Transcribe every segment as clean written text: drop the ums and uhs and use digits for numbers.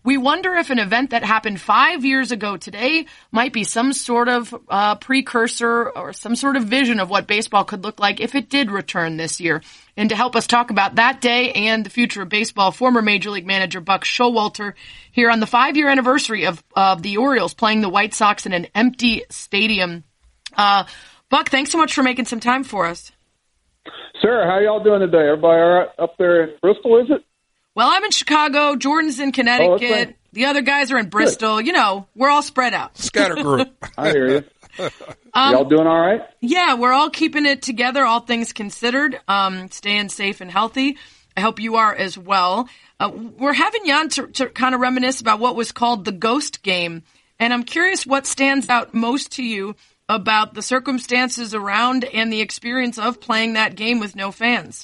we wonder if an event that happened 5 years ago today might be some sort of precursor or some sort of vision of what baseball could look like if it did return this year. And to help us talk about that day and the future of baseball, former Major League manager Buck Showalter here on the 5-year anniversary of the Orioles playing the White Sox in an empty stadium. Buck, thanks so much for making some time for us. Sarah, how y'all doing today? Everybody all right up there in Bristol, is it? Well, I'm in Chicago. Jordan's in Connecticut. The other guys are in Bristol. Good. You know, we're all spread out. Scatter group. I hear you. Y'all doing all right? Yeah, we're all keeping it together, all things considered, staying safe and healthy. I hope you are as well. We're having you on to kind of reminisce about what was called the Ghost Game. And I'm curious what stands out most to you about the circumstances around and the experience of playing that game with no fans.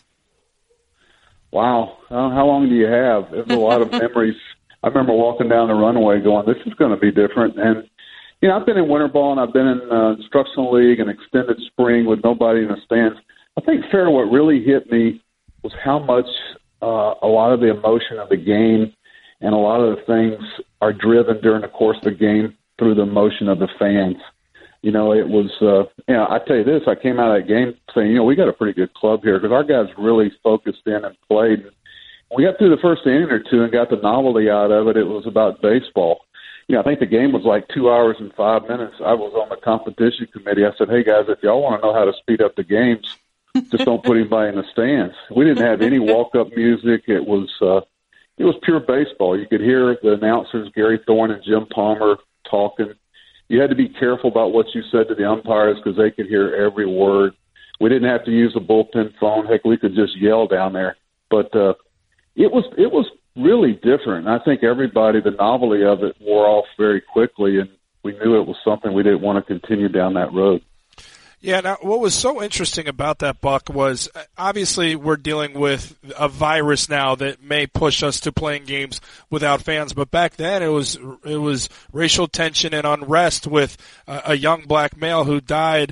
Wow. How long do you have? There's a lot of memories. I remember walking down the runway going, this is going to be different. And, you know, I've been in winter ball and I've been in instructional league and extended spring with nobody in the stands. I think, Farrah, what really hit me was how much a lot of the emotion of the game and a lot of the things are driven during the course of the game through the emotion of the fans. You know, it was, I tell you this, I came out of that game saying, you know, we got a pretty good club here because our guys really focused in and played. We got through the first inning or two and got the novelty out of it. It was about baseball. You know, I think the game was like 2 hours and 5 minutes. I was on the competition committee. I said, hey, guys, if y'all want to know how to speed up the games, just don't put anybody in the stands. We didn't have any walk-up music. It was pure baseball. You could hear the announcers, Gary Thorne and Jim Palmer, talking. You had to be careful about what you said to the umpires because they could hear every word. We didn't have to use a bullpen phone. Heck, we could just yell down there. But it was really different. I think everybody, the novelty of it wore off very quickly, and we knew it was something we didn't want to continue down that road. Yeah, now what was so interesting about that, Buck, was obviously we're dealing with a virus now that may push us to playing games without fans, but back then it was racial tension and unrest with a young black male who died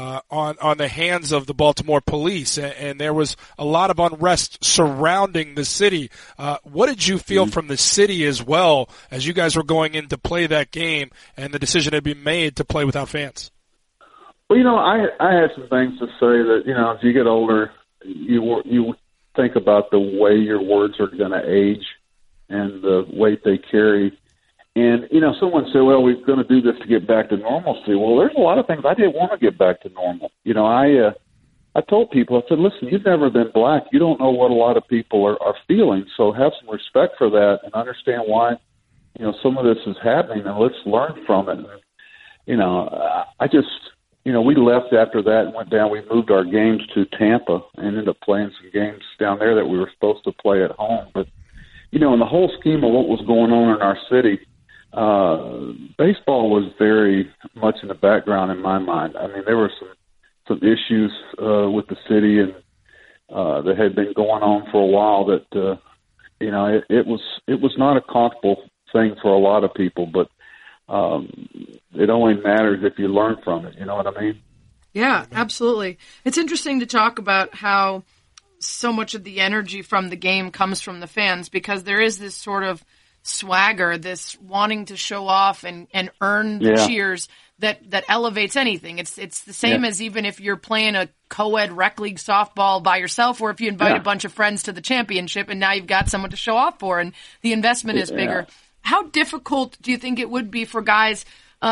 on the hands of the Baltimore police, and there was a lot of unrest surrounding the city. What did you feel from the city as well as you guys were going in to play that game and the decision had been made to play without fans? Well, you know, I had some things to say that, you know, as you get older, you think about the way your words are going to age and the weight they carry. And, you know, someone said, well, we're going to do this to get back to normalcy. Well, there's a lot of things I didn't want to get back to normal. You know, I told people, I said, listen, you've never been black. You don't know what a lot of people are feeling. So have some respect for that and understand why, you know, some of this is happening, and let's learn from it. And, you know, you know, we left after that and went down. We moved our games to Tampa and ended up playing some games down there that we were supposed to play at home. But, you know, in the whole scheme of what was going on in our city, baseball was very much in the background in my mind. I mean, there were some issues with the city and that had been going on for a while that, you know, it was not a comfortable thing for a lot of people, but it only matters if you learn from it. You know what I mean? Yeah, absolutely. It's interesting to talk about how so much of the energy from the game comes from the fans, because there is this sort of swagger, this wanting to show off and earn the cheers that elevates anything. It's the same as even if you're playing a co-ed rec league softball by yourself, or if you invite a bunch of friends to the championship and now you've got someone to show off for and the investment is bigger. How difficult do you think it would be for guys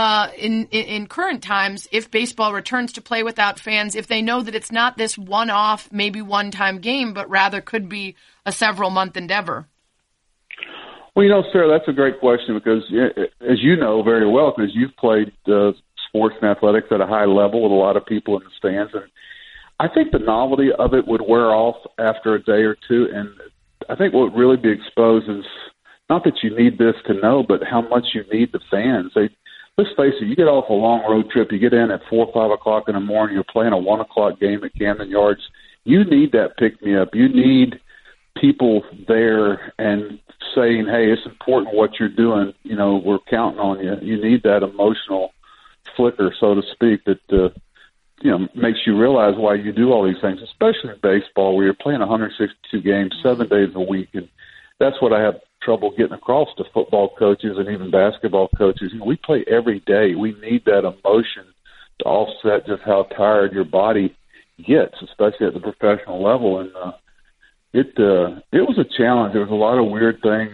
in current times if baseball returns to play without fans, if they know that it's not this one-off, maybe one-time game, but rather could be a several-month endeavor? Well, you know, Sarah, that's a great question because, as you know very well, because you've played sports and athletics at a high level with a lot of people in the stands, and I think the novelty of it would wear off after a day or two, and I think what would really be exposed is not that you need this to know, but how much you need the fans. Let's face it, you get off a long road trip, you get in at 4 or 5 o'clock in the morning, you're playing a 1 o'clock game at Camden Yards. You need that pick-me-up. You need people there and saying, hey, it's important what you're doing. You know, we're counting on you. You need that emotional flicker, so to speak, that, you know, makes you realize why you do all these things, especially in baseball where you're playing 162 games 7 days a week. And that's what I have trouble getting across to football coaches and even basketball coaches. We play every day. We need that emotion to offset just how tired your body gets, especially at the professional level. And it was a challenge. There was a lot of weird things.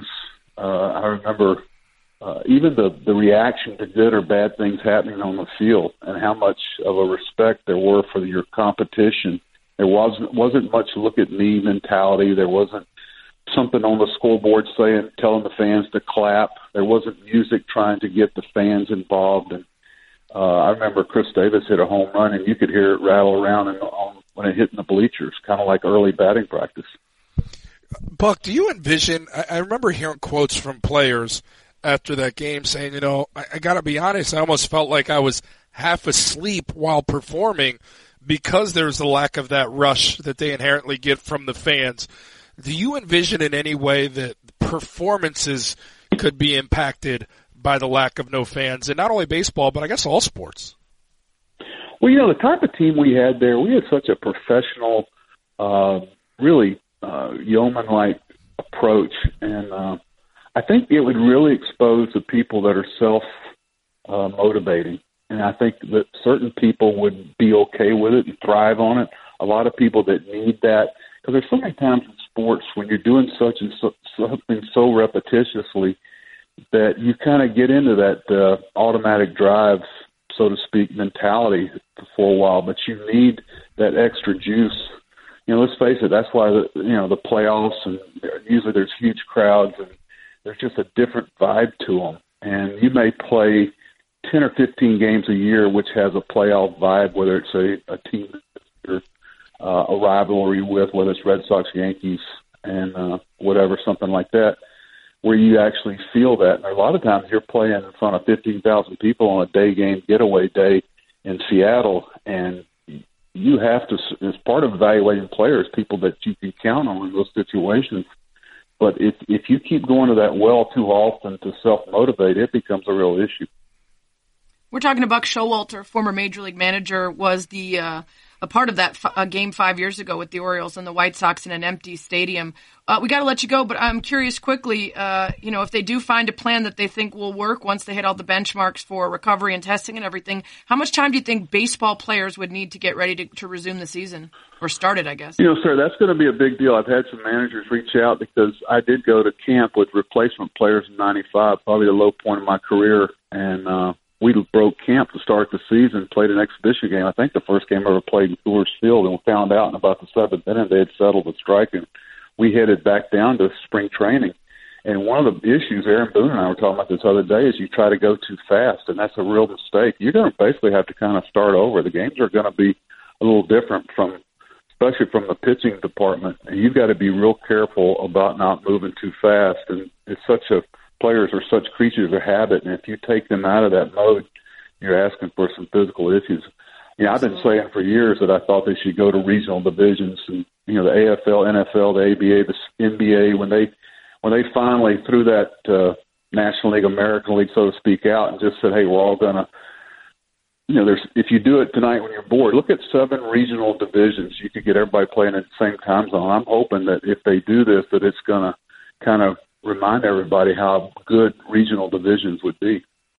I remember even the reaction to good or bad things happening on the field, and how much of a respect there were for your competition. There wasn't much look at me mentality. There wasn't something on the scoreboard telling the fans to clap. There wasn't music trying to get the fans involved. And I remember Chris Davis hit a home run, and you could hear it rattle around when it hit in the bleachers, kind of like early batting practice. Buck, do you envision? I remember hearing quotes from players after that game saying, I got to be honest, I almost felt like I was half asleep while performing because there's the lack of that rush that they inherently get from the fans. Do you envision in any way that performances could be impacted by the lack of no fans, and not only baseball, but I guess all sports? Well, the type of team we had there, we had such a professional, really yeoman-like approach, and I think it would really expose the people that are self-motivating. And I think that certain people would be okay with it and thrive on it. A lot of people that need that, because there's so many times in sports when you're doing something so repetitiously that you kind of get into that automatic drive, so to speak, mentality for a while. But you need that extra juice. Let's face it. That's why the playoffs, and usually there's huge crowds, and there's just a different vibe to them. And you may play 10 or 15 games a year, which has a playoff vibe, whether it's a team you're a rivalry with, whether it's Red Sox, Yankees, and whatever, something like that, where you actually feel that. And a lot of times you're playing in front of 15,000 people on a day game getaway day in Seattle, and you have to, as part of evaluating players, people that you can count on in those situations. But if you keep going to that well too often to self-motivate, it becomes a real issue. We're talking to Buck Showalter, former Major League manager, was a part of that game 5 years ago with the Orioles and the White Sox in an empty stadium. We got to let you go, but I'm curious quickly, if they do find a plan that they think will work once they hit all the benchmarks for recovery and testing and everything, how much time do you think baseball players would need to get ready to resume the season? Or start it, I guess. Sir, that's going to be a big deal. I've had some managers reach out because I did go to camp with replacement players in '95, probably the low point of my career, and we broke camp to start the season, played an exhibition game. I think the first game I ever played in Coors Field, and we found out in about the seventh inning they had settled the strike, and we headed back down to spring training. And one of the issues Aaron Boone and I were talking about this other day is you try to go too fast, and that's a real mistake. You're going to basically have to kind of start over. The games are going to be a little different especially from the pitching department, and you've got to be real careful about not moving too fast. And players are such creatures of habit, and if you take them out of that mode, you're asking for some physical issues. I've been saying for years that I thought they should go to regional divisions, and the AFL, NFL, the ABA, the NBA, when they finally threw that National League, American League, so to speak, out and just said, hey, we're all going to, if you do it tonight when you're bored, look at 7 regional divisions. You could get everybody playing at the same time zone. I'm hoping that if they do this, that it's going to kind of remind everybody how good regional divisions would be.